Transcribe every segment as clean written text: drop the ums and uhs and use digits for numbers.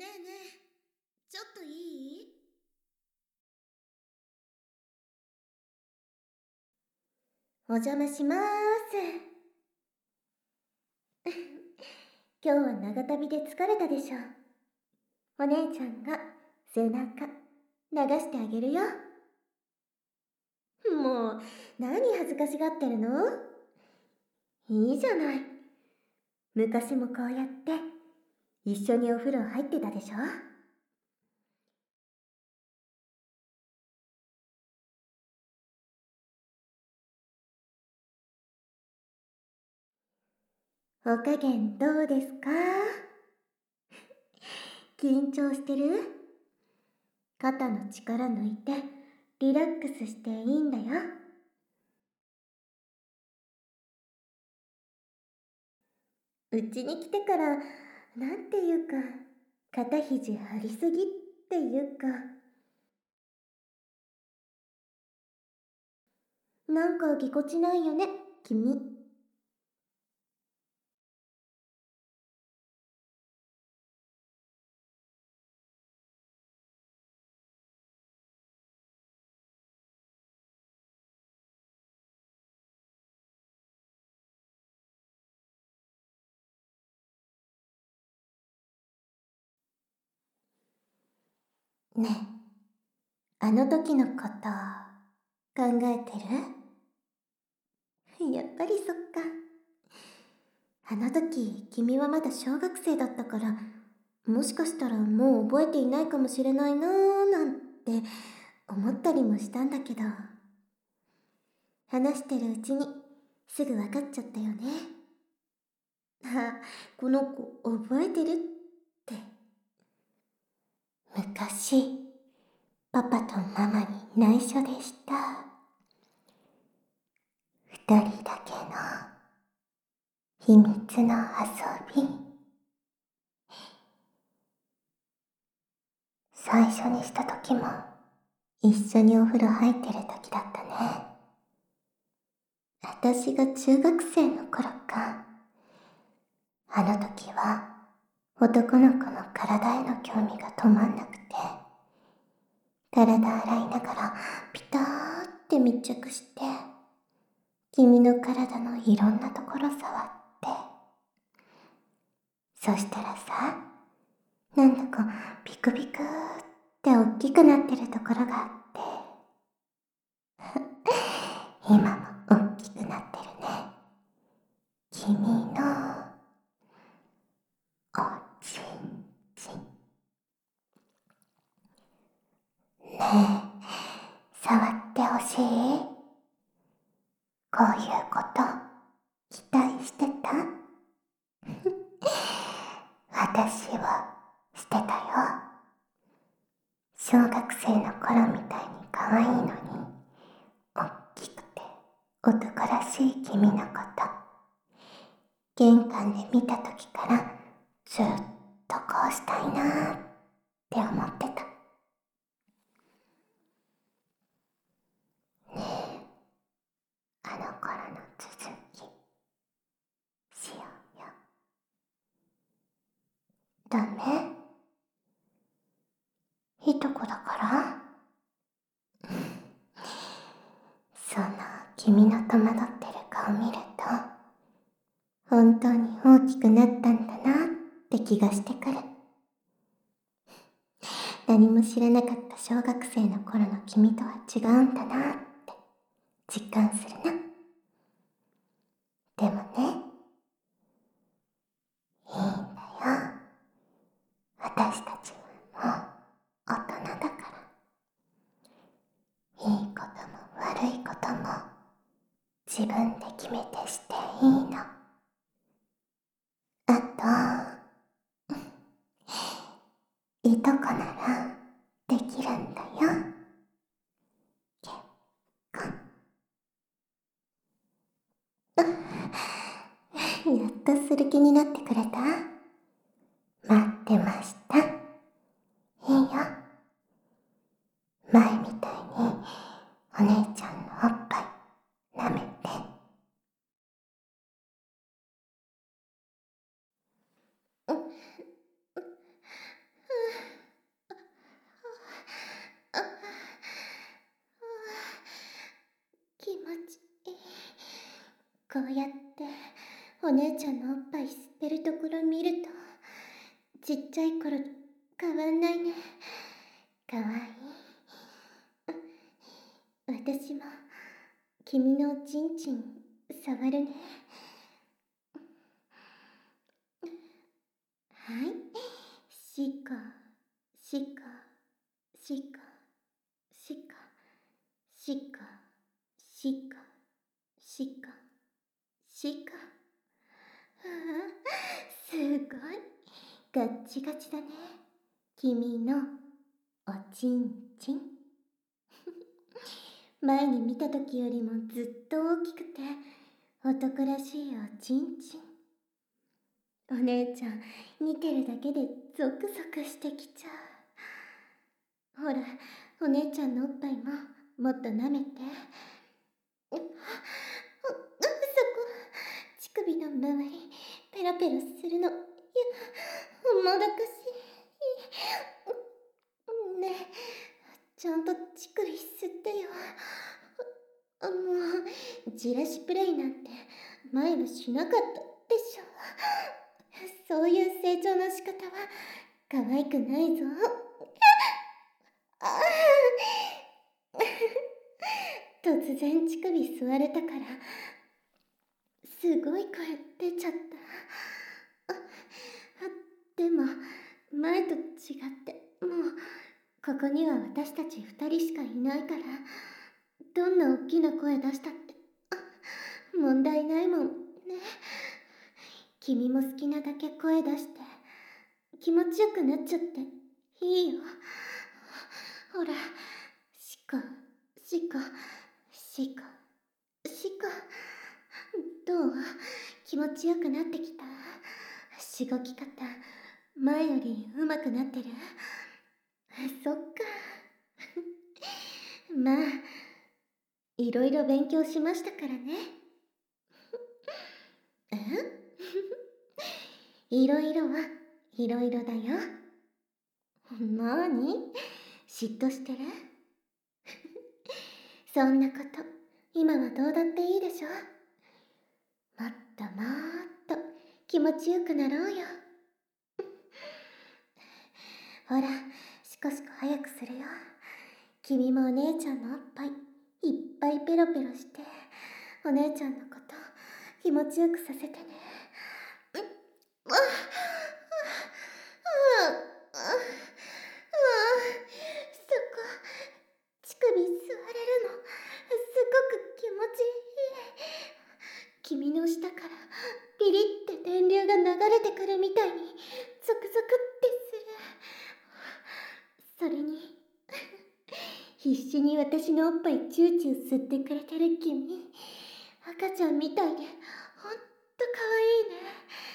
ねえねえ、ちょっといい？お邪魔しまーす。今日は長旅で疲れたでしょ。お姉ちゃんが背中流してあげるよ。もう、何恥ずかしがってるの？いいじゃない。昔もこうやって一緒にお風呂入ってたでしょ。お加減どうですか？緊張してる？肩の力抜いてリラックスしていいんだよ。うちに来てから、なんていうか、肩肘張りすぎっていうか、なんかぎこちないよね、君。ねえ、あの時のこと考えてる？やっぱりそっか。あの時君はまだ小学生だったから、もしかしたらもう覚えていないかもしれないなーなんて思ったりもしたんだけど、話してるうちにすぐ分かっちゃったよね。あ、この子覚えてるって。昔、パパとママに内緒でした二人だけの秘密の遊び。最初にした時も一緒にお風呂入ってる時だったね。私が中学生の頃か。あの時は男の子の体への興味が止まんなくて、体洗いながらピターって密着して、君の体のいろんなところ触って、そしたらさ、なんだかピクピクって大きくなってるところがあって、今も大きくなってるね。君のおちんちん。ねえ、触ってほしい？こういうこと期待してた？私はしてたよ。小学生の頃みたいに可愛いのに、おっきくて男らしい君のこと、玄関で見た時からずっとこうしたいなーって思ってた。ねえ、あの頃の続きしようよ。ダメ？いとこだから？その君の戸惑ってる顔見ると、本当に大きくなったんだなって気がしてくる。何も知らなかった小学生の頃の君とは違うんだなって実感するな。でもね、いいんだよ。私たちはもう大人だから。いいことも悪いことも自分で決めてしていいの。あと、いとこならできるんだよ。結婚。やっとする気になってくれた？待ってました。いいよ。前みたいにお姉ちゃんのおっぱい舐めて。 こうやってお姉ちゃんのおっぱい吸ってるところ見ると、ちっちゃい頃と変わんないね。かわいい。私も君のおちんちん触るね。はい。しこ、しこ、しこ、しこ、しこ、しこ、しこ、しこ。ああ、すごい。ガッチガチだね。君のおちんちん。前に見た時よりもずっと大きくて男らしいおちんちん。お姉ちゃん、見てるだけでゾクゾクしてきちゃう。ほら、お姉ちゃんのおっぱいももっと舐めて。そこ、乳首の周りペロペロするの、もどかしい。ねえ、ちゃんと乳首吸ってよ。もうじらしプレイなんて前はしなかったでしょ。そういう成長の仕方は可愛くないぞ。突然乳首吸われたからすごい声出ちゃった。でも前と違ってもうここには私たち2人しかいないから、どんな大きな声出したって問題ないもんね。君も好きなだけ声出して気持ちよくなっちゃっていいよ。ほら、しこしこしこしこ。どう？気持ちよくなってきた？しごき方前より上手くなってる？そっか。まあいろいろ勉強しましたからね。いろいろはいろいろだよ。なに？嫉妬してる？そんなこと今はどうだっていいでしょ。もっともっと気持ちよくなろうよ。ほら、しこしこ早くするよ。君もお姉ちゃんのおっぱいいっぱいペロペロしてお姉ちゃんのこと気持ちよくさせてね。そこ乳首吸われるのすごく気持ちいい。君の舌からピリって電流が流れてくるみたいにゾクゾクってする。それに必死に私のおっぱいチューチュー吸ってくれてる君、赤ちゃんみたいでほんとかわいいね。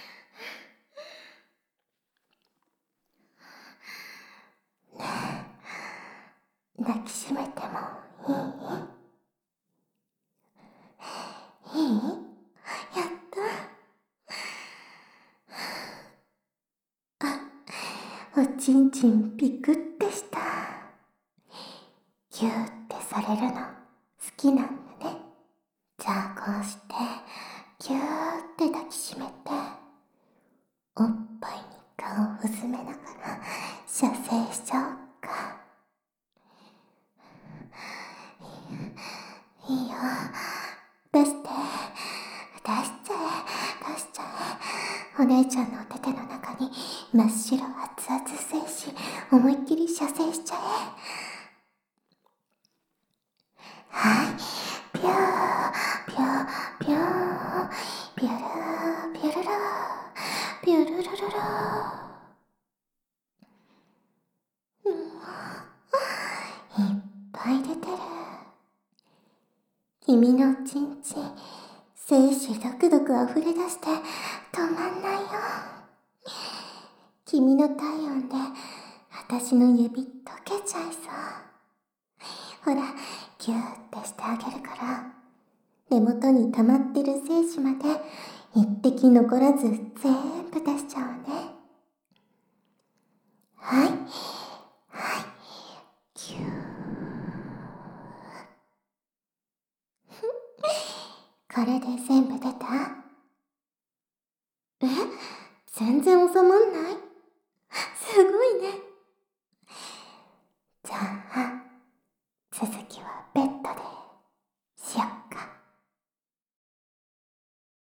抱きしめてもいい？いい？やった。おちんちんピクってした。ギューってされるの好きなんだね。じゃあこうしてギューって抱きしめておっぱいに顔をうずめながら射精しちゃおうか。いいよ、出して、出しちゃえ、出しちゃえ。お姉ちゃんのお手手の中に真っ白熱々精子思いっきり射精しちゃえ。はい、ピューピューピューピュルーピュルルーピュルルルルー。いっぱい出てる。君のおちんちん精子ドクドクあふれ出して止まんないよ。君の体温で私の指溶けちゃいそう。ほら、ギューってしてあげるから根元に溜まってる精子まで一滴残らず全部出しちゃうね。はい、はい、ギュー。これれで全部出た？え、全然収まんない。